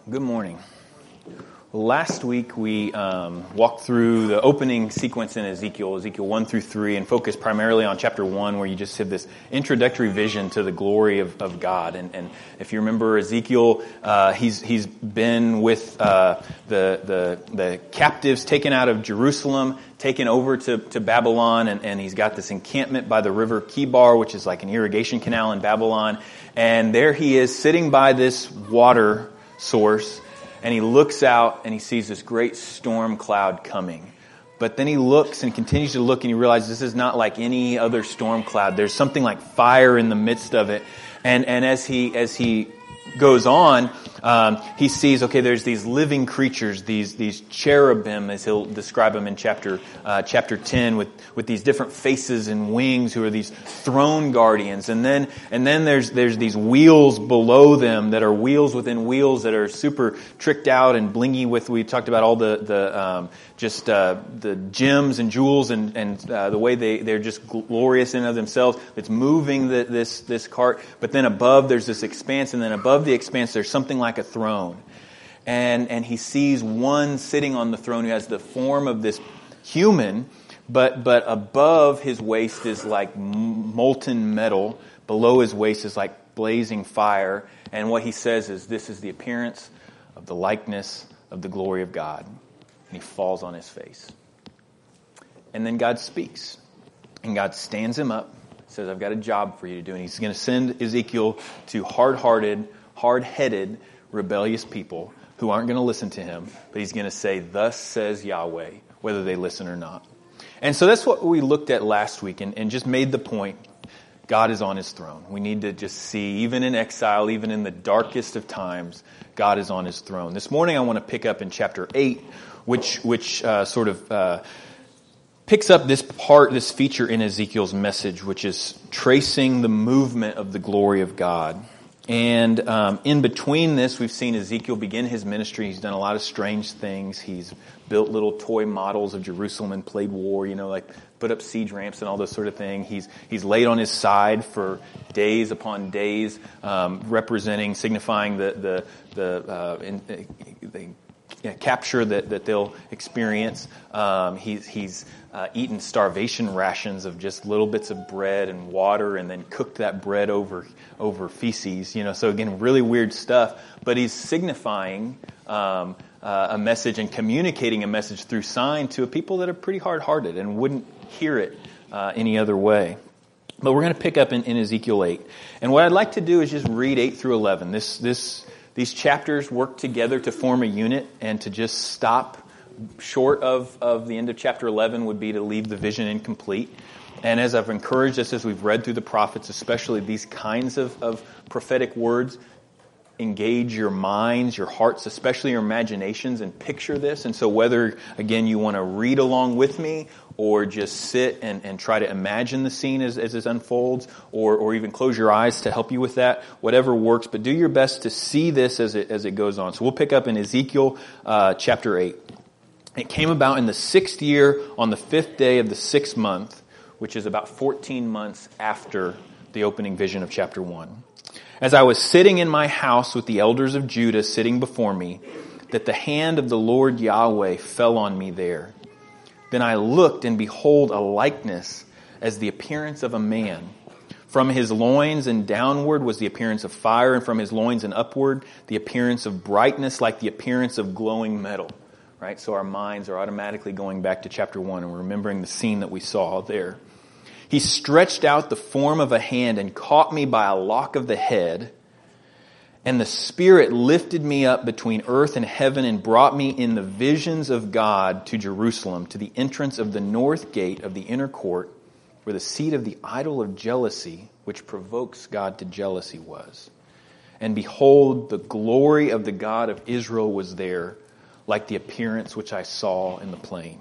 Good morning. Last week we walked through the opening sequence in Ezekiel 1 through 3, and focused primarily on chapter 1, where you just have this introductory vision to the glory of God. And if you remember Ezekiel, he's been with the captives taken out of Jerusalem, taken over to Babylon, and he's got this encampment by the river Kibar, which is like an irrigation canal in Babylon. And there he is sitting by this water source, and he looks out and he sees this great storm cloud coming. But then he looks and continues to look, and he realizes this is not like any other storm cloud. There's something like fire in the midst of it. And as he goes on, he sees, okay, there's these living creatures, these cherubim, as he'll describe them in chapter 10, with these different faces and wings, who are these throne guardians. And then there's these wheels below them that are wheels within wheels that are super tricked out and blingy with. We talked about all the gems and jewels and the way they're just glorious in and of themselves. It's moving this cart. But then above there's this expanse, and then above the expanse there's something like a throne. And he sees one sitting on the throne who has the form of this human, but above his waist is like molten metal. Below his waist is like blazing fire. And what he says is, this is the appearance of the likeness of the glory of God. And he falls on his face. And then God speaks. And God stands him up, says, I've got a job for you to do. And he's going to send Ezekiel to hard-hearted, hard-headed, rebellious people who aren't going to listen to him. But he's going to say, thus says Yahweh, whether they listen or not. And so that's what we looked at last week, and just made the point. God is on his throne. We need to just see, even in exile, even in the darkest of times, God is on his throne. This morning I want to pick up in chapter 8, which picks up this feature in Ezekiel's message, which is tracing the movement of the glory of God. And in between this, we've seen Ezekiel begin his ministry. He's done a lot of strange things. He's built little toy models of Jerusalem and played war, like put up siege ramps and all this sort of thing. He's laid on his side for days upon days, signifying the capture that they'll experience. He's eaten starvation rations of just little bits of bread and water, and then cooked that bread over feces. So again, really weird stuff. But he's signifying a message and communicating a message through sign to a people that are pretty hard-hearted and wouldn't hear it any other way. But we're going to pick up in Ezekiel 8. And what I'd like to do is just read 8 through 11. These chapters work together to form a unit, and to just stop short of the end of chapter 11 would be to leave the vision incomplete. And as I've encouraged us as we've read through the prophets, especially these kinds of prophetic words, engage your minds, your hearts, especially your imaginations, and picture this. And so whether, again, you want to read along with me, or just sit and try to imagine the scene as it unfolds, or even close your eyes to help you with that, whatever works. But do your best to see this as it goes on. So we'll pick up in Ezekiel chapter 8. It came about in the 6th year, on the 5th day of the 6th month, which is about 14 months after the opening vision of chapter 1. As I was sitting in my house with the elders of Judah sitting before me, that the hand of the Lord Yahweh fell on me there. Then I looked, and behold, a likeness as the appearance of a man. From his loins and downward was the appearance of fire, and from his loins and upward the appearance of brightness, like the appearance of glowing metal. Right? So our minds are automatically going back to chapter 1 and remembering the scene that we saw there. He stretched out the form of a hand and caught me by a lock of the head. And the Spirit lifted me up between earth and heaven and brought me in the visions of God to Jerusalem, to the entrance of the north gate of the inner court, where the seat of the idol of jealousy, which provokes God to jealousy, was. And behold, the glory of the God of Israel was there, like the appearance which I saw in the plain.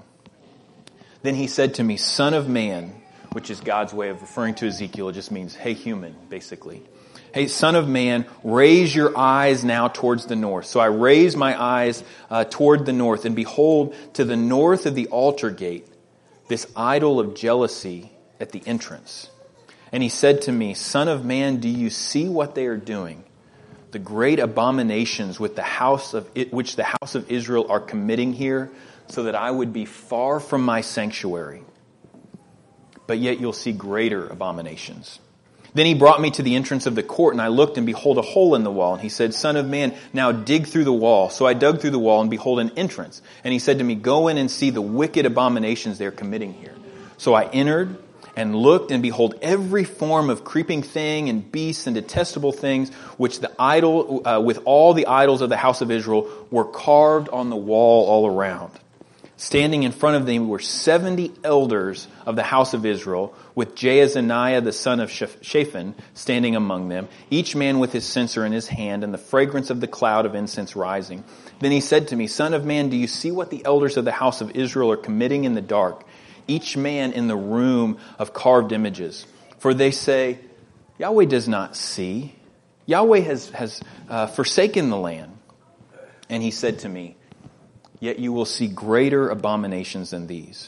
Then he said to me, Son of man, which is God's way of referring to Ezekiel. It just means, hey, human, basically. Hey, son of man, raise your eyes now towards the north. So I raised my eyes toward the north, and behold, to the north of the altar gate, this idol of jealousy at the entrance. And he said to me, Son of man, do you see what they are doing? the great abominations which the house of Israel are committing here, so that I would be far from my sanctuary. But yet you'll see greater abominations. Then he brought me to the entrance of the court, and I looked, and behold, a hole in the wall. And he said, Son of man, now dig through the wall. So I dug through the wall, and behold, an entrance. And he said to me, Go in and see the wicked abominations they are committing here. So I entered and looked, and behold, every form of creeping thing and beasts and detestable things, which with all the idols of the house of Israel were carved on the wall all around. Standing in front of them were 70 elders of the house of Israel, with Jaazaniah the son of Shaphan standing among them, each man with his censer in his hand, and the fragrance of the cloud of incense rising. Then he said to me, Son of man, do you see what the elders of the house of Israel are committing in the dark, each man in the room of carved images? For they say, Yahweh does not see. Yahweh has forsaken the land. And he said to me, Yet you will see greater abominations than these.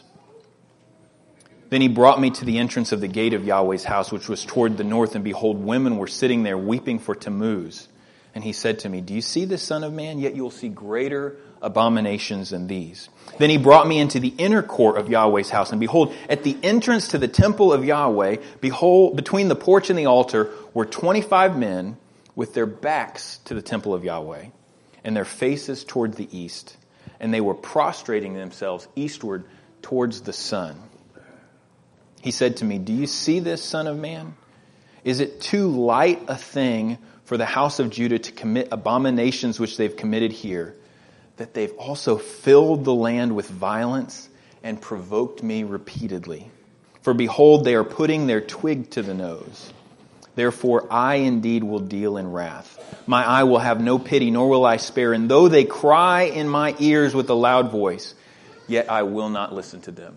Then he brought me to the entrance of the gate of Yahweh's house, which was toward the north, and behold, women were sitting there weeping for Tammuz. And he said to me, Do you see this, Son of man? Yet you will see greater abominations than these. Then he brought me into the inner court of Yahweh's house, and behold, at the entrance to the temple of Yahweh, behold, between the porch and the altar were 25 men with their backs to the temple of Yahweh, and their faces toward the east. And they were prostrating themselves eastward towards the sun. He said to me, Do you see this, Son of man? Is it too light a thing for the house of Judah to commit abominations which they've committed here, that they've also filled the land with violence and provoked me repeatedly? For behold, they are putting their twig to the nose. Therefore I indeed will deal in wrath. My eye will have no pity, nor will I spare. And though they cry in my ears with a loud voice, yet I will not listen to them.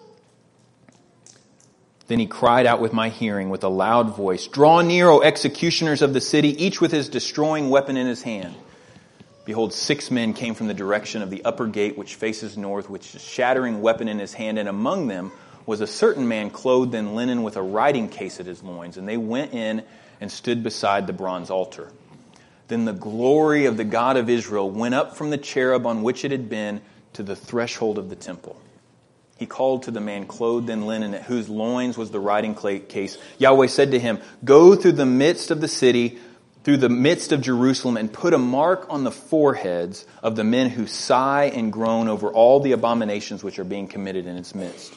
Then he cried out with my hearing with a loud voice, Draw near, O executioners of the city, each with his destroying weapon in his hand. Behold, 6 men came from the direction of the upper gate, which faces north, with a shattering weapon in his hand, and among them was a certain man clothed in linen with a writing case at his loins. And they went in and stood beside the bronze altar. Then the glory of the God of Israel went up from the cherub on which it had been to the threshold of the temple. He called to the man clothed in linen at whose loins was the writing case. Yahweh said to him, Go through the midst of the city, through the midst of Jerusalem, and put a mark on the foreheads of the men who sigh and groan over all the abominations which are being committed in its midst.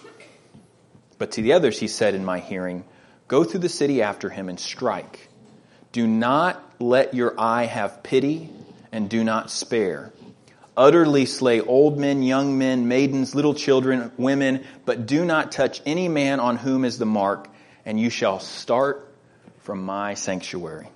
But to the others he said in my hearing, Go through the city after him and strike. Do not let your eye have pity, and do not spare. Utterly slay old men, young men, maidens, little children, women, but do not touch any man on whom is the mark, and you shall start from my sanctuary.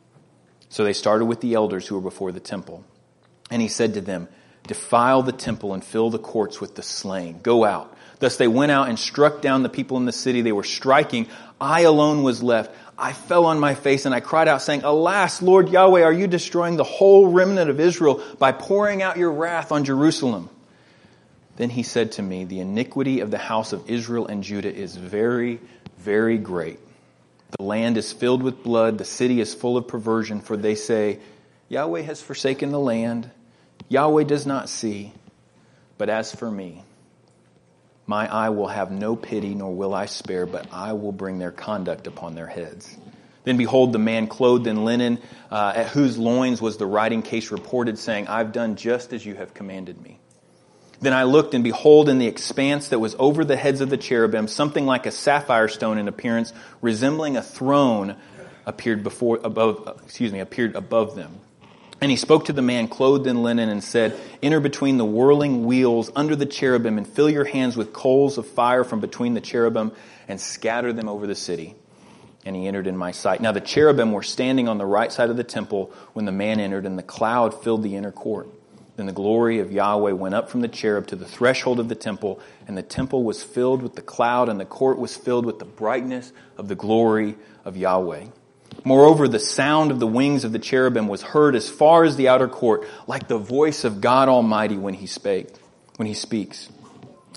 So they started with the elders who were before the temple. And he said to them, Defile the temple and fill the courts with the slain. Go out. Thus they went out and struck down the people in the city. They were striking. I alone was left. I fell on my face and I cried out, saying, Alas, Lord Yahweh, are you destroying the whole remnant of Israel by pouring out your wrath on Jerusalem? Then he said to me, The iniquity of the house of Israel and Judah is very, very great. The land is filled with blood. The city is full of perversion. For they say, Yahweh has forsaken the land. Yahweh does not see. But as for me, my eye will have no pity, nor will I spare, but I will bring their conduct upon their heads. Then behold, the man clothed in linen, at whose loins was the writing case, reported, saying, I've done just as you have commanded me. Then I looked, and behold, in the expanse that was over the heads of the cherubim, something like a sapphire stone in appearance, resembling a throne, appeared above them. And he spoke to the man clothed in linen and said, Enter between the whirling wheels under the cherubim and fill your hands with coals of fire from between the cherubim and scatter them over the city. And he entered in my sight. Now the cherubim were standing on the right side of the temple when the man entered, and the cloud filled the inner court. Then the glory of Yahweh went up from the cherub to the threshold of the temple, and the temple was filled with the cloud, and the court was filled with the brightness of the glory of Yahweh. Moreover, the sound of the wings of the cherubim was heard as far as the outer court, like the voice of God Almighty when he speaks.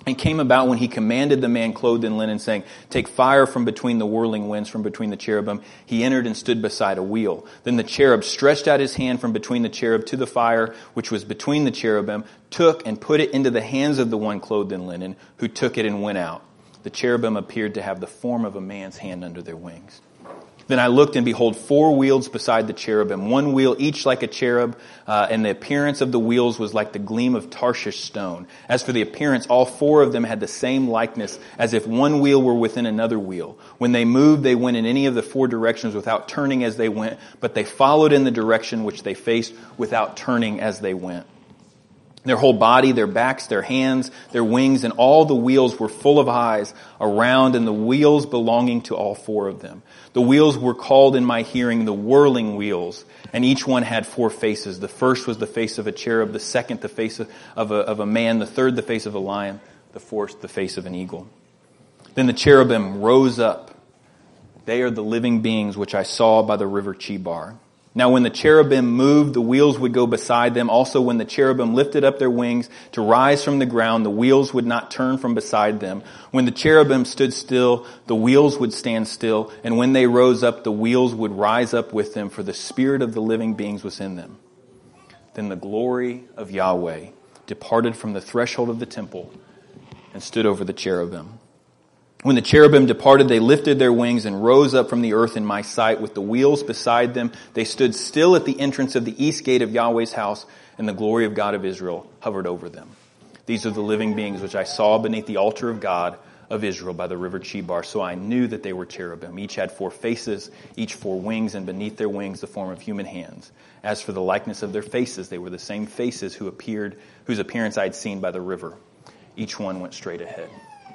And came about when he commanded the man clothed in linen, saying, take fire from between the whirling winds, from between the cherubim. He entered and stood beside a wheel. Then the cherub stretched out his hand from between the cherub to the fire, which was between the cherubim, took and put it into the hands of the one clothed in linen, who took it and went out. The cherubim appeared to have the form of a man's hand under their wings. Then I looked, and behold, 4 wheels beside the cherubim, 1 wheel each like a cherub, and the appearance of the wheels was like the gleam of Tarshish stone. As for the appearance, all 4 of them had the same likeness, as if one wheel were within another wheel. When they moved, they went in any of the 4 directions without turning as they went, but they followed in the direction which they faced without turning as they went. Their whole body, their backs, their hands, their wings, and all the wheels were full of eyes around, and the wheels belonging to all 4 of them. The wheels were called in my hearing the whirling wheels, and each one had 4 faces. The first was the face of a cherub, the second the face of a man, the third the face of a lion, the fourth the face of an eagle. Then the cherubim rose up. They are the living beings which I saw by the river Chebar. Now when the cherubim moved, the wheels would go beside them. Also when the cherubim lifted up their wings to rise from the ground, the wheels would not turn from beside them. When the cherubim stood still, the wheels would stand still. And when they rose up, the wheels would rise up with them, for the spirit of the living beings was in them. Then the glory of Yahweh departed from the threshold of the temple and stood over the cherubim. When the cherubim departed, they lifted their wings and rose up from the earth in my sight with the wheels beside them. They stood still at the entrance of the east gate of Yahweh's house, and the glory of God of Israel hovered over them. These are the living beings which I saw beneath the altar of God of Israel by the river Chebar. So I knew that they were cherubim. Each had 4 faces, each 4 wings, and beneath their wings the form of human hands. As for the likeness of their faces, they were the same faces whose appearance I had seen by the river. Each one went straight ahead.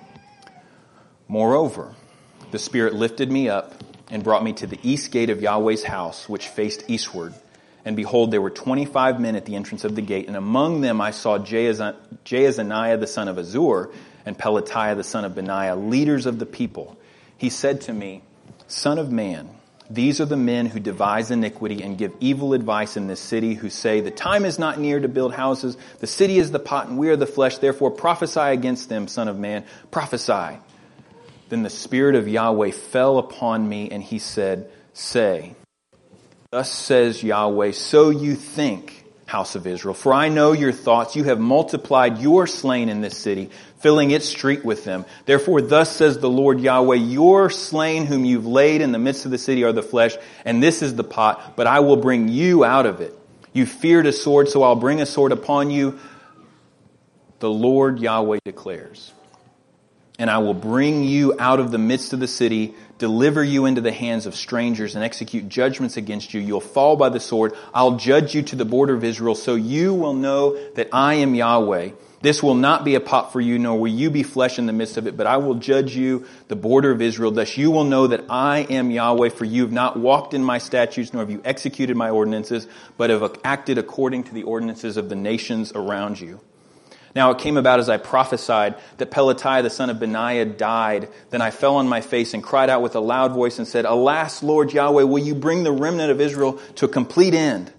Moreover, the Spirit lifted me up and brought me to the east gate of Yahweh's house, which faced eastward. And behold, there were 25 men at the entrance of the gate, and among them I saw Jaazaniah the son of Azur and Pelatiah the son of Benaiah, leaders of the people. He said to me, Son of man, these are the men who devise iniquity and give evil advice in this city, who say, the time is not near to build houses. The city is the pot, and we are the flesh. Therefore prophesy against them, Son of man, prophesy. Then the Spirit of Yahweh fell upon me, and he said, Say, thus says Yahweh, so you think, house of Israel. For I know your thoughts. You have multiplied your slain in this city, filling its street with them. Therefore thus says the Lord Yahweh, your slain whom you've laid in the midst of the city are the flesh, and this is the pot, but I will bring you out of it. You feared a sword, so I'll bring a sword upon you. The Lord Yahweh declares. And I will bring you out of the midst of the city, deliver you into the hands of strangers, and execute judgments against you. You'll fall by the sword. I'll judge you to the border of Israel, so you will know that I am Yahweh. This will not be a pot for you, nor will you be flesh in the midst of it, but I will judge you, the border of Israel. Thus you will know that I am Yahweh, for you have not walked in my statutes, nor have you executed my ordinances, but have acted according to the ordinances of the nations around you. Now it came about as I prophesied that Pelatiah the son of Benaiah died. Then I fell on my face and cried out with a loud voice and said, Alas, Lord Yahweh, will you bring the remnant of Israel to a complete end?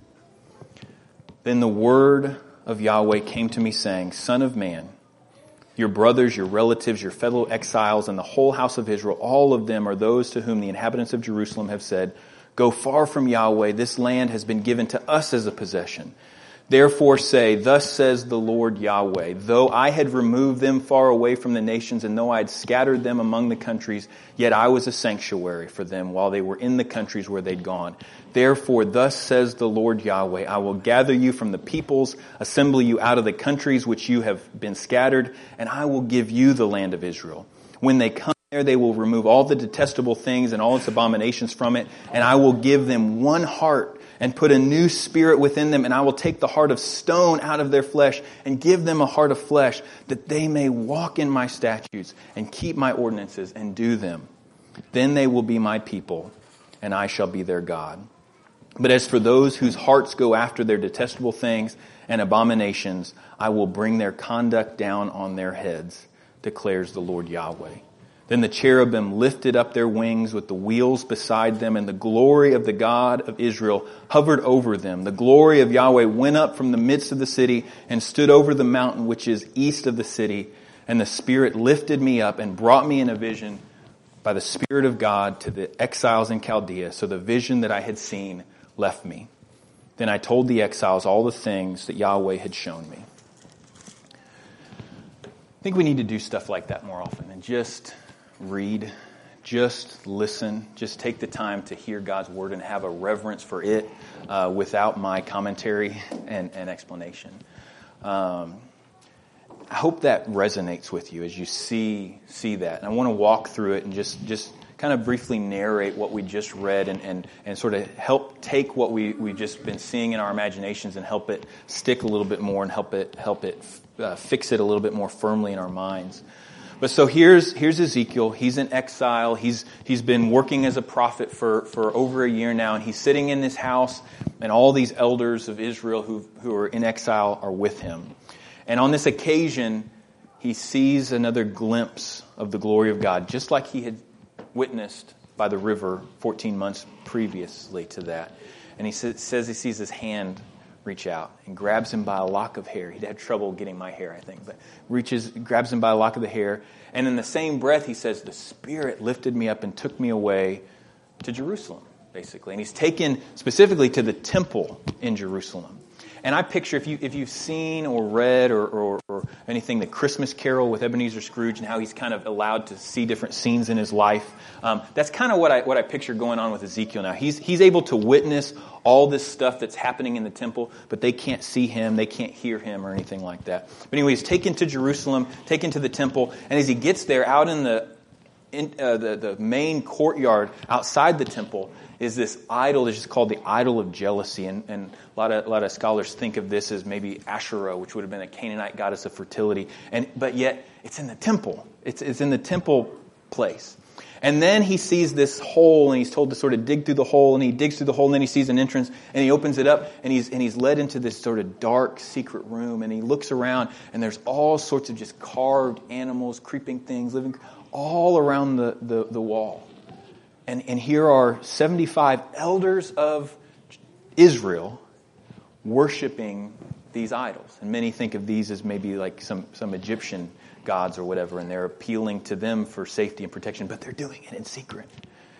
Then the word of Yahweh came to me saying, Son of man, your brothers, your relatives, your fellow exiles, and the whole house of Israel, all of them are those to whom the inhabitants of Jerusalem have said, Go far from Yahweh, this land has been given to us as a possession. Therefore say, Thus says the Lord Yahweh, though I had removed them far away from the nations, and though I had scattered them among the countries, yet I was a sanctuary for them while they were in the countries where they'd gone. Therefore, thus says the Lord Yahweh, I will gather you from the peoples, assemble you out of the countries which you have been scattered, and I will give you the land of Israel. When they come there, they will remove all the detestable things and all its abominations from it, and I will give them one heart, and put a new spirit within them, and I will take the heart of stone out of their flesh and give them a heart of flesh, that they may walk in my statutes and keep my ordinances and do them. Then they will be my people, and I shall be their God. But as for those whose hearts go after their detestable things and abominations, I will bring their conduct down on their heads, declares the Lord Yahweh. Then the cherubim lifted up their wings with the wheels beside them, and the glory of the God of Israel hovered over them. The glory of Yahweh went up from the midst of the city and stood over the mountain which is east of the city. And the Spirit lifted me up and brought me in a vision by the Spirit of God to the exiles in Chaldea. So the vision that I had seen left me. Then I told the exiles all the things that Yahweh had shown me. I think we need to do stuff like that more often and just read, just listen, just take the time to hear God's word and have a reverence for it without my commentary and explanation. I hope that resonates with you as you see that. And I want to walk through it and just kind of briefly narrate what we just read and sort of help take what we've just been seeing in our imaginations and help it stick a little bit more and help it fix it a little bit more firmly in our minds. But so here's Ezekiel. He's in exile. He's been working as a prophet for over a year now, and he's sitting in this house, and all these elders of Israel who are in exile are with him. And on this occasion, he sees another glimpse of the glory of God, just like he had witnessed by the river 14 months previously to that. And he says he sees his hand reach out and grabs him by a lock of hair. He'd had trouble getting my hair, I think, but grabs him by a lock of the hair. And in the same breath, he says, the Spirit lifted me up and took me away to Jerusalem, basically. And he's taken specifically to the temple in Jerusalem. And I picture, if you've seen or read or anything, the Christmas Carol with Ebenezer Scrooge and how he's kind of allowed to see different scenes in his life, that's kind of what I picture going on with Ezekiel now. He's able to witness all this stuff that's happening in the temple, but they can't see him, they can't hear him or anything like that. But anyway, he's taken to Jerusalem, taken to the temple, and as he gets there, out in the main courtyard outside the temple, is this idol that's just called the idol of jealousy. And a lot of scholars think of this as maybe Asherah, which would have been a Canaanite goddess of fertility. But yet, it's in the temple. It's in the temple place. And then he sees this hole, and he's told to sort of dig through the hole, and he digs through the hole, and then he sees an entrance, and he opens it up, and he's led into this sort of dark, secret room, and he looks around, and there's all sorts of just carved animals, creeping things, living all around the wall. And here are 75 elders of Israel worshiping these idols. And many think of these as maybe like some Egyptian gods or whatever, and they're appealing to them for safety and protection, but they're doing it in secret.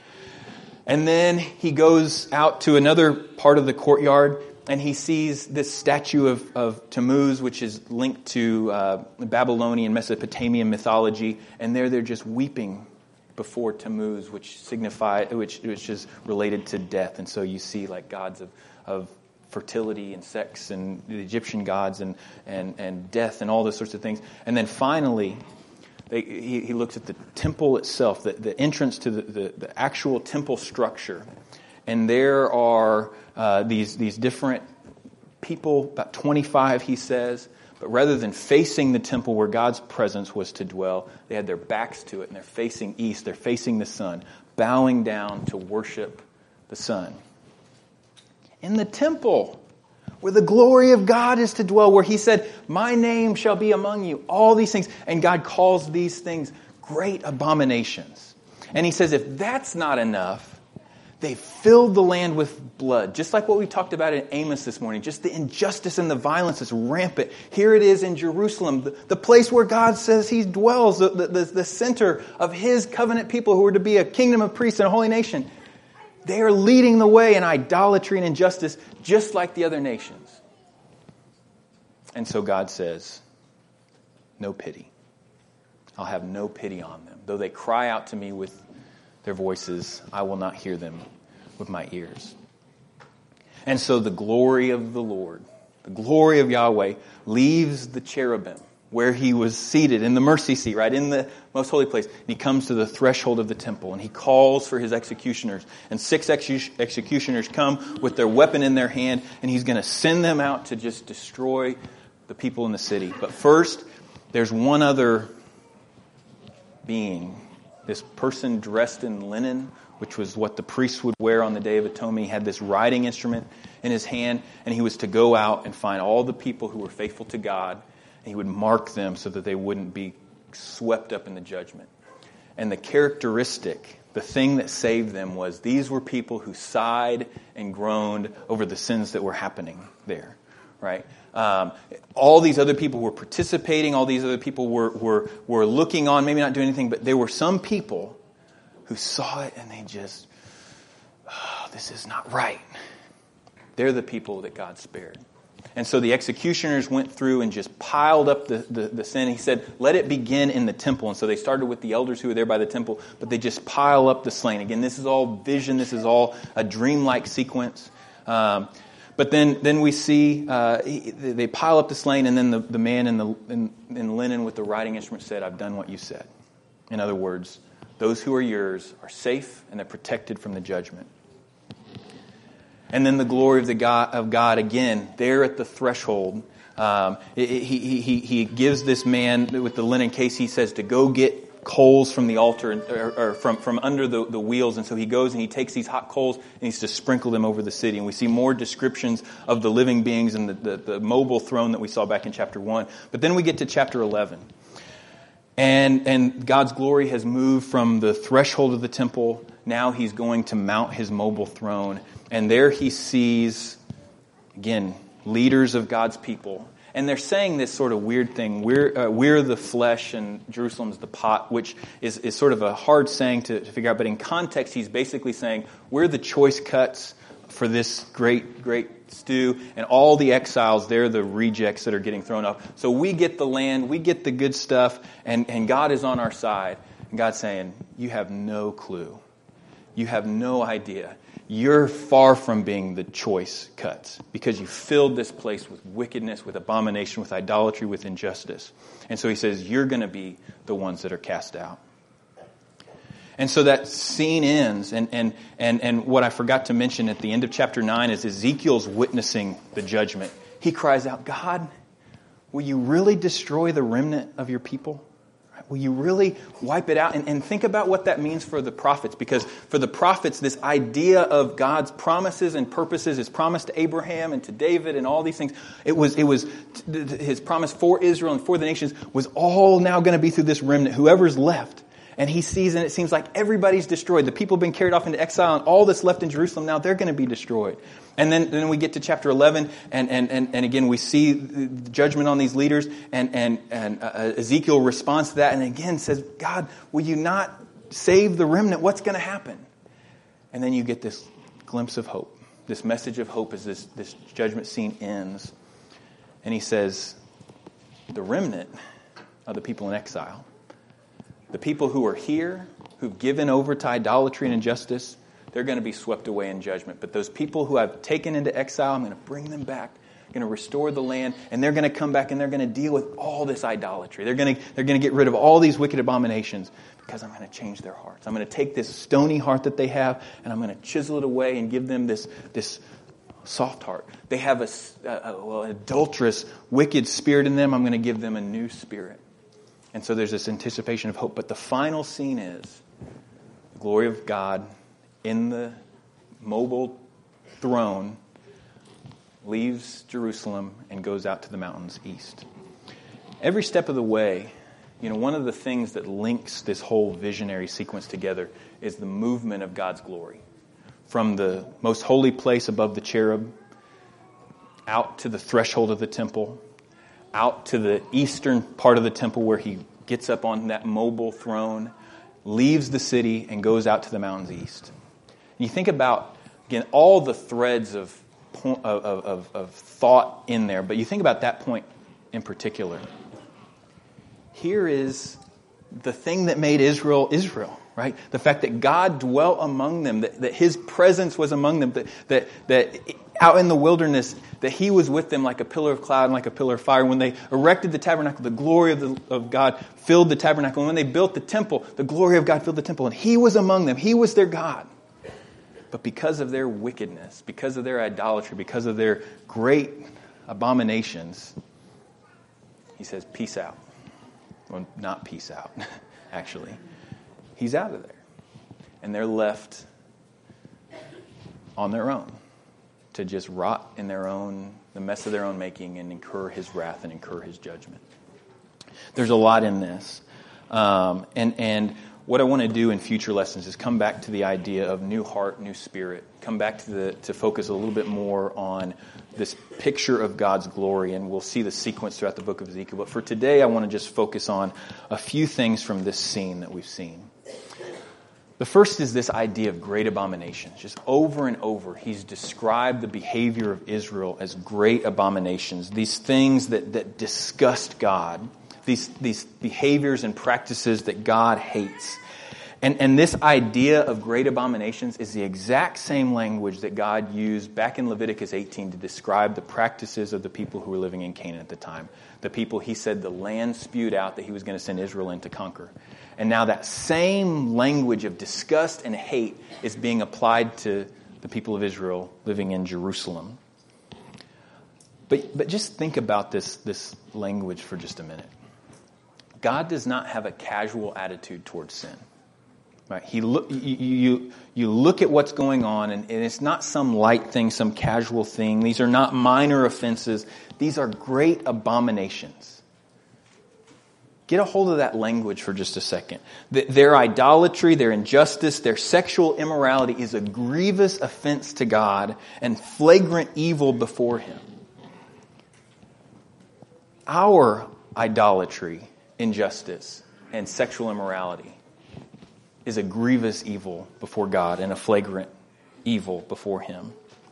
And then he goes out to another part of the courtyard, and he sees this statue of Tammuz, which is linked to Babylonian, Mesopotamian mythology, and they're just weeping before Tammuz, which is related to death. And so you see like gods of fertility and sex and the Egyptian gods and death and all those sorts of things. And then finally, he looks at the temple itself, the entrance to the actual temple structure. And there are these different people, about 25 he says, but rather than facing the temple where God's presence was to dwell, they had their backs to it, and they're facing east, they're facing the sun, bowing down to worship the sun. In the temple, where the glory of God is to dwell, where he said, my name shall be among you, all these things. And God calls these things great abominations. And he says, if that's not enough, they filled the land with blood, just like what we talked about in Amos this morning, just the injustice and the violence is rampant. Here it is in Jerusalem, the place where God says he dwells, the center of his covenant people who are to be a kingdom of priests and a holy nation. They are leading the way in idolatry and injustice, just like the other nations. And so God says, no pity. I'll have no pity on them. Though they cry out to me with their voices, I will not hear them with my ears. And so the glory of the Lord, the glory of Yahweh, leaves the cherubim where he was seated in the mercy seat, right, in the most holy place. And he comes to the threshold of the temple, and he calls for his executioners. And 6 executioners come with their weapon in their hand, and he's going to send them out to just destroy the people in the city. But first, there's one other being, this person dressed in linen, which was what the priests would wear on the Day of Atonement. He had this writing instrument in his hand, and he was to go out and find all the people who were faithful to God, and he would mark them so that they wouldn't be swept up in the judgment. And the characteristic, the thing that saved them, was these were people who sighed and groaned over the sins that were happening there. right? All these other people were participating. All these other people were looking on, maybe not doing anything, but there were some people who saw it and they just, this is not right. They're the people that God spared. And so the executioners went through and just piled up the sin. He said, let it begin in the temple. And so they started with the elders who were there by the temple, but they just pile up the slain. Again, this is all vision. This is all a dreamlike sequence. But then we see they pile up the slain, and then the man in linen with the writing instrument said, I've done what you said. In other words, those who are yours are safe and they're protected from the judgment. And then the glory of God again, there at the threshold. He gives this man with the linen case, he says, to go get coals from the altar, or from under the wheels. And so he goes and he takes these hot coals and he's to sprinkle them over the city. And we see more descriptions of the living beings and the mobile throne that we saw back in chapter 1. But then we get to chapter 11. And God's glory has moved from the threshold of the temple. Now he's going to mount his mobile throne. And there he sees, again, leaders of God's people. And they're saying this sort of weird thing. We're the flesh and Jerusalem's the pot, which is sort of a hard saying to figure out. But in context, he's basically saying, we're the choice cuts for this great stew. And all the exiles, they're the rejects that are getting thrown off. So we get the land, we get the good stuff, and God is on our side. And God's saying, you have no clue. You have no idea. You're far from being the choice cuts because you filled this place with wickedness, with abomination, with idolatry, with injustice. And so he says, you're going to be the ones that are cast out. And so that scene ends. And what I forgot to mention at the end of chapter 9 is Ezekiel's witnessing the judgment. He cries out, God, will you really destroy the remnant of your people? Will you really wipe it out? And think about what that means for the prophets. Because for the prophets, this idea of God's promises and purposes, his promise to Abraham and to David and all these things, it was his promise for Israel and for the nations was all now going to be through this remnant, whoever's left. And he sees, and it seems like everybody's destroyed. The people have been carried off into exile, and all that's left in Jerusalem now, they're going to be destroyed. And then we get to chapter 11, and again we see the judgment on these leaders, and Ezekiel responds to that, and again says, God, will you not save the remnant? What's going to happen? And then you get this glimpse of hope, this message of hope as this judgment scene ends. And he says, the remnant of the people in exile, the people who are here, who've given over to idolatry and injustice, they're going to be swept away in judgment. But those people who I've taken into exile, I'm going to bring them back. I'm going to restore the land, and they're going to come back and they're going to deal with all this idolatry. They're going to get rid of all these wicked abominations because I'm going to change their hearts. I'm going to take this stony heart that they have, and I'm going to chisel it away and give them this soft heart. They have an adulterous, wicked spirit in them. I'm going to give them a new spirit. And so there's this anticipation of hope. But the final scene is the glory of God in the mobile throne leaves Jerusalem and goes out to the mountains east. Every step of the way, one of the things that links this whole visionary sequence together is the movement of God's glory. From the most holy place above the cherub, out to the threshold of the temple, out to the eastern part of the temple where he gets up on that mobile throne, leaves the city, and goes out to the mountains east. And you think about, again, all the threads of thought in there, but you think about that point in particular. Here is the thing that made Israel, right? The fact that God dwelt among them, that his presence was among them, that out in the wilderness, that he was with them like a pillar of cloud and like a pillar of fire. When they erected the tabernacle, the glory of God filled the tabernacle. And when they built the temple, the glory of God filled the temple. And he was among them. He was their God. But because of their wickedness, because of their idolatry, because of their great abominations, he says, peace out. Well, not peace out, actually. He's out of there. And they're left on their own to just rot in the mess of their own making and incur his wrath and incur his judgment. There's a lot in this. And what I want to do in future lessons is come back to the idea of new heart, new spirit. Come back to focus a little bit more on this picture of God's glory, and we'll see the sequence throughout the book of Ezekiel. But for today, I want to just focus on a few things from this scene that we've seen. The first is this idea of great abominations. Just over and over, he's described the behavior of Israel as great abominations. These things that disgust God. These behaviors and practices that God hates. And this idea of great abominations is the exact same language that God used back in Leviticus 18 to describe the practices of the people who were living in Canaan at the time. The people, he said, the land spewed out that he was going to send Israel in to conquer. And now that same language of disgust and hate is being applied to the people of Israel living in Jerusalem. But just think about this language for just a minute. God does not have a casual attitude towards sin. Right? You look at what's going on, and it's not some light thing, some casual thing. These are not minor offenses. These are great abominations. Get a hold of that language for just a second. Their idolatry, their injustice, their sexual immorality is a grievous offense to God and flagrant evil before Him. Our idolatry, injustice, and sexual immorality is a grievous evil before God and a flagrant evil before Him.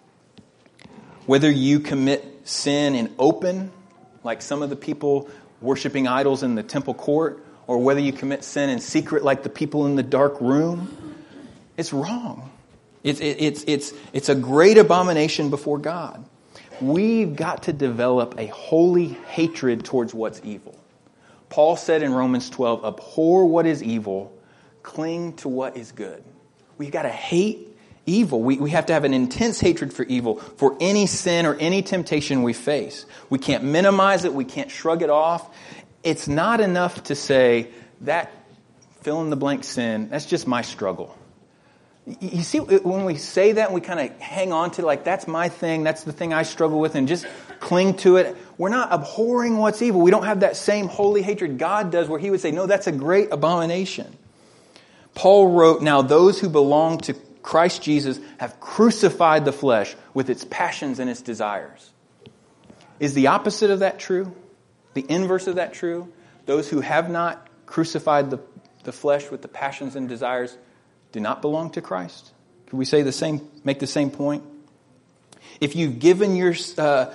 Whether you commit sin in open, like some of the people worshiping idols in the temple court, or whether you commit sin in secret like the people in the dark room, it's wrong. It's a great abomination before God. We've got to develop a holy hatred towards what's evil. Paul said in Romans 12, abhor what is evil, cling to what is good. We've got to hate evil. We have to have an intense hatred for evil, for any sin or any temptation we face. We can't minimize it. We can't shrug it off. It's not enough to say, that fill in the blank sin, that's just my struggle. You see, when we say that, we kind of hang on to like, that's my thing, that's the thing I struggle with, and just cling to it. We're not abhorring what's evil. We don't have that same holy hatred God does, where He would say, no, that's a great abomination. Paul wrote, now those who belong to Christ Jesus have crucified the flesh with its passions and its desires. Is the opposite of that true? The inverse of that true? Those who have not crucified the flesh with the passions and desires do not belong to Christ? Can we say make the same point? If you've given yourself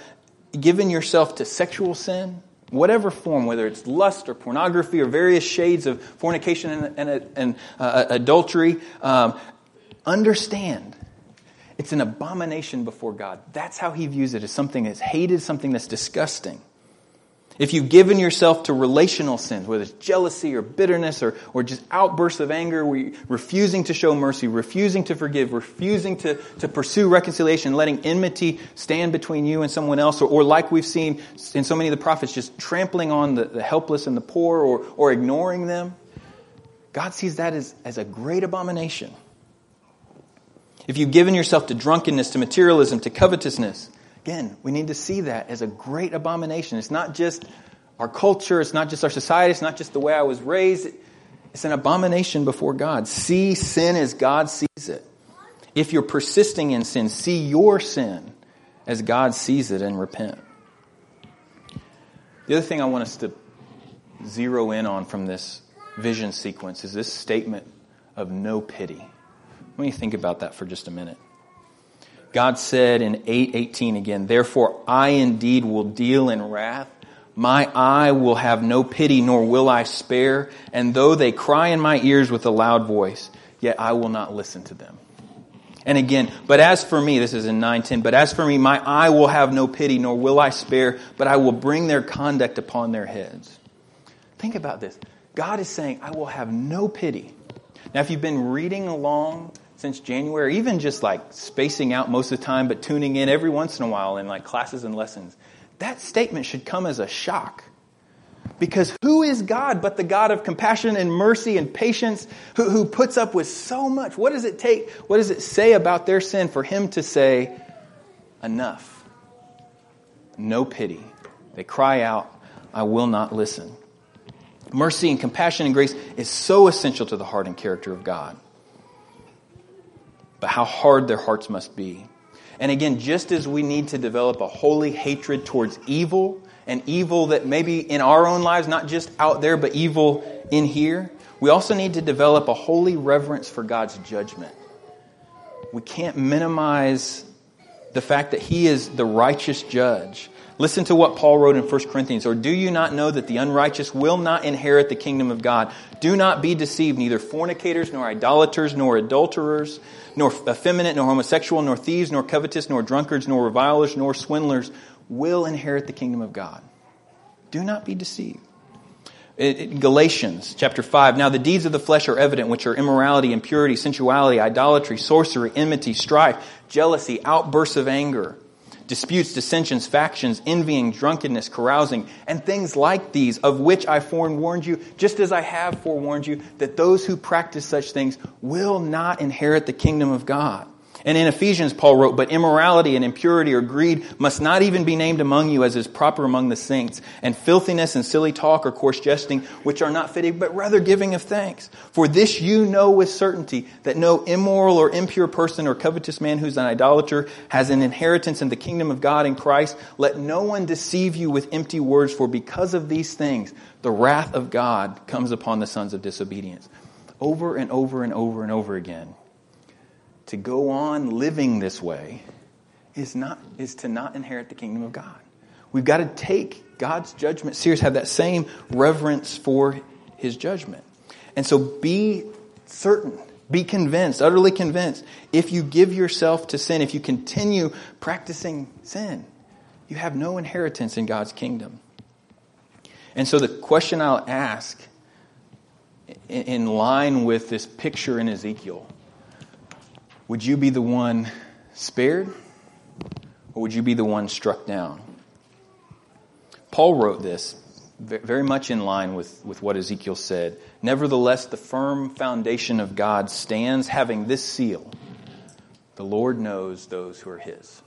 to sexual sin, whatever form, whether it's lust or pornography or various shades of fornication and adultery, understand, it's an abomination before God. That's how He views it, as something that's hated, something that's disgusting. If you've given yourself to relational sins, whether it's jealousy or bitterness or just outbursts of anger, refusing to show mercy, refusing to forgive, refusing to pursue reconciliation, letting enmity stand between you and someone else, or like we've seen in so many of the prophets, just trampling on the helpless and the poor or ignoring them, God sees that as a great abomination. If you've given yourself to drunkenness, to materialism, to covetousness, again, we need to see that as a great abomination. It's not just our culture, it's not just our society, it's not just the way I was raised. It's an abomination before God. See sin as God sees it. If you're persisting in sin, see your sin as God sees it and repent. The other thing I want us to zero in on from this vision sequence is this statement of no pity. Let me think about that for just a minute. God said in 8:18 again, therefore I indeed will deal in wrath. My eye will have no pity, nor will I spare. And though they cry in my ears with a loud voice, yet I will not listen to them. And again, but as for me, this is in 9:10, but as for me, my eye will have no pity, nor will I spare, but I will bring their conduct upon their heads. Think about this. God is saying, I will have no pity. Now, if you've been reading along since January, even just like spacing out most of the time, but tuning in every once in a while in like classes and lessons, that statement should come as a shock. Because who is God but the God of compassion and mercy and patience who puts up with so much? What does it take? What does it say about their sin for Him to say, enough? No pity. They cry out, I will not listen. Mercy and compassion and grace is so essential to the heart and character of God. But how hard their hearts must be. And again, just as we need to develop a holy hatred towards evil, and evil that maybe in our own lives, not just out there, but evil in here, we also need to develop a holy reverence for God's judgment. We can't minimize the fact that He is the righteous judge. Listen to what Paul wrote in 1 Corinthians. Or do you not know that the unrighteous will not inherit the kingdom of God? Do not be deceived. Neither fornicators, nor idolaters, nor adulterers, nor effeminate, nor homosexual, nor thieves, nor covetous, nor drunkards, nor revilers, nor swindlers will inherit the kingdom of God. Do not be deceived. Galatians chapter 5. Now the deeds of the flesh are evident, which are immorality, impurity, sensuality, idolatry, sorcery, enmity, strife, jealousy, outbursts of anger, disputes, dissensions, factions, envying, drunkenness, carousing, and things like these, of which I forewarned you, just as I have forewarned you, that those who practice such things will not inherit the kingdom of God. And in Ephesians, Paul wrote, but immorality and impurity or greed must not even be named among you as is proper among the saints. And filthiness and silly talk or coarse jesting, which are not fitting, but rather giving of thanks. For this you know with certainty, that no immoral or impure person or covetous man who's an idolater has an inheritance in the kingdom of God in Christ. Let no one deceive you with empty words, for because of these things, the wrath of God comes upon the sons of disobedience. Over and over and over and over again. To go on living this way is to not inherit the kingdom of God. We've got to take God's judgment serious, have that same reverence for His judgment. And so be certain, be convinced, utterly convinced, if you give yourself to sin, if you continue practicing sin, you have no inheritance in God's kingdom. And so the question I'll ask in line with this picture in Ezekiel, would you be the one spared, or would you be the one struck down? Paul wrote this very much in line with what Ezekiel said. Nevertheless, the firm foundation of God stands, having this seal: the Lord knows those who are His.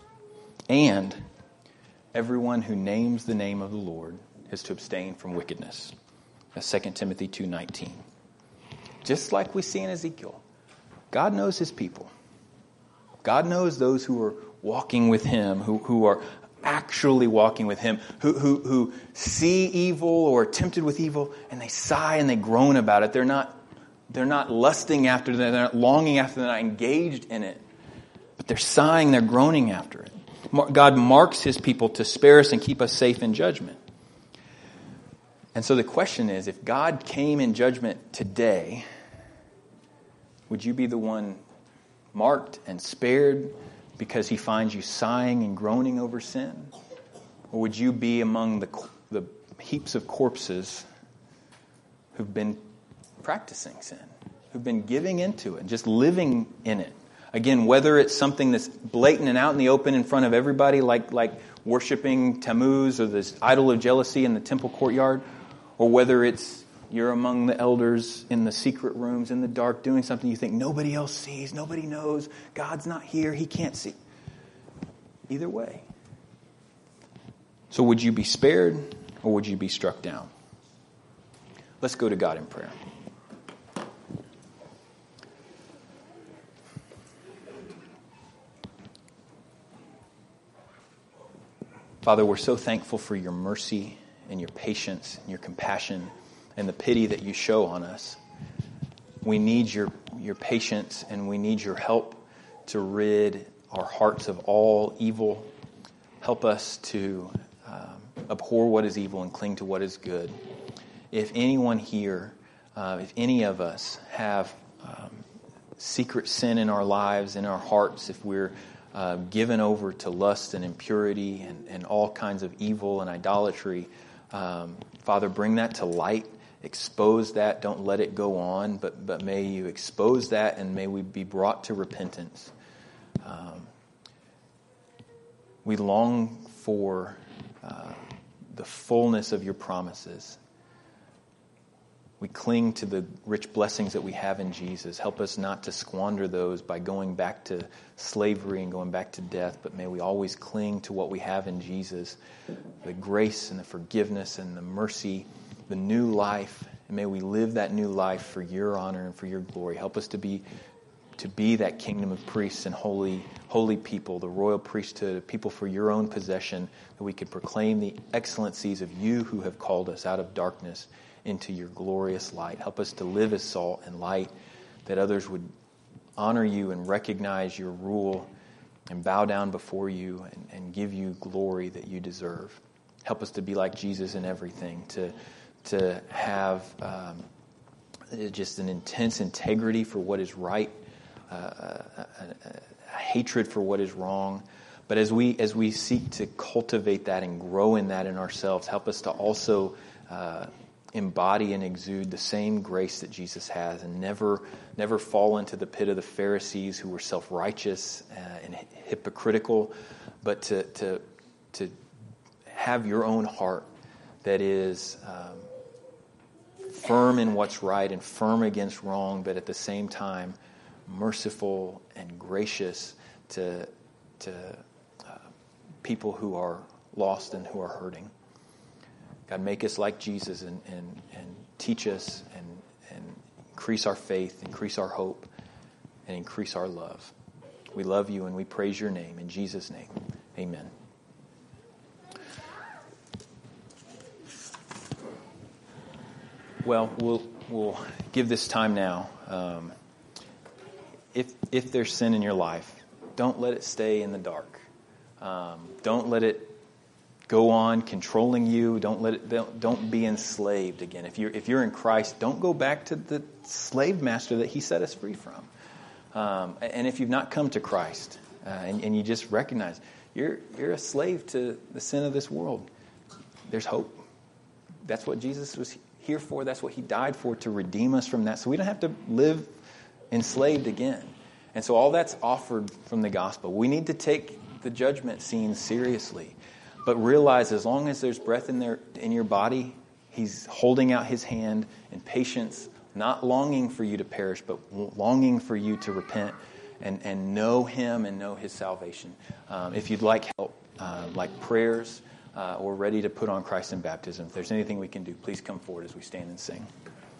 And everyone who names the name of the Lord is to abstain from wickedness. That's 2 Timothy 2:19. Just like we see in Ezekiel. God knows His people. God knows those who are walking with Him, who are actually walking with Him, who see evil or are tempted with evil, and they sigh and they groan about it. They're not lusting after it, they're not longing after it, they're not engaged in it. But they're sighing, they're groaning after it. God marks His people to spare us and keep us safe in judgment. And so the question is, if God came in judgment today, would you be the one marked and spared because He finds you sighing and groaning over sin? Or would you be among the heaps of corpses who've been practicing sin, who've been giving into it, just living in it? Again, whether it's something that's blatant and out in the open in front of everybody, like worshiping Tammuz or this idol of jealousy in the temple courtyard, or whether it's you're among the elders in the secret rooms in the dark doing something you think nobody else sees, nobody knows, God's not here, He can't see. Either way. So would you be spared or would you be struck down? Let's go to God in prayer. Father, we're so thankful for your mercy and your patience and your compassion and the pity that you show on us. We need your patience and we need your help to rid our hearts of all evil. Help us to abhor what is evil and cling to what is good. If anyone here, if any of us have secret sin in our lives, in our hearts, if we're given over to lust and impurity and all kinds of evil and idolatry, Father, bring that to light. Expose that. Don't let it go on, but may you expose that and may we be brought to repentance. We long for the fullness of your promises. We cling to the rich blessings that we have in Jesus. Help us not to squander those by going back to slavery and going back to death, but may we always cling to what we have in Jesus, the grace and the forgiveness and the mercy, the new life, and may we live that new life for your honor and for your glory. Help us to be that kingdom of priests and holy people, the royal priesthood, people for your own possession, that we could proclaim the excellencies of you who have called us out of darkness into your glorious light. Help us to live as salt and light, that others would honor you and recognize your rule and bow down before you and give you glory that you deserve. Help us to be like Jesus in everything, to have just an intense integrity for what is right, a hatred for what is wrong. But as we seek to cultivate that and grow in that in ourselves, help us to also embody and exude the same grace that Jesus has, and never fall into the pit of the Pharisees who were self-righteous and hypocritical, but to have your own heart that is firm in what's right and firm against wrong, but at the same time merciful and gracious to people who are lost and who are hurting. God, make us like Jesus and teach us and increase our faith, increase our hope, and increase our love. We love you and we praise your name. In Jesus' name, amen. Well, we'll give this time now. If there's sin in your life, don't let it stay in the dark. Don't let it go on controlling you. Don't be enslaved again. If you're in Christ, don't go back to the slave master that He set us free from. And if you've not come to Christ and you just recognize you're a slave to the sin of this world, there's hope. That's what Jesus was here for. That's what He died for, to redeem us from that, so we don't have to live enslaved again. And so all that's offered from the gospel. We need to take the judgment scene seriously, but realize as long as there's breath in your body, He's holding out His hand in patience, not longing for you to perish, but longing for you to repent and know Him and know His salvation. If you'd like help, like prayers, or ready to put on Christ in baptism, if there's anything we can do, please come forward as we stand and sing.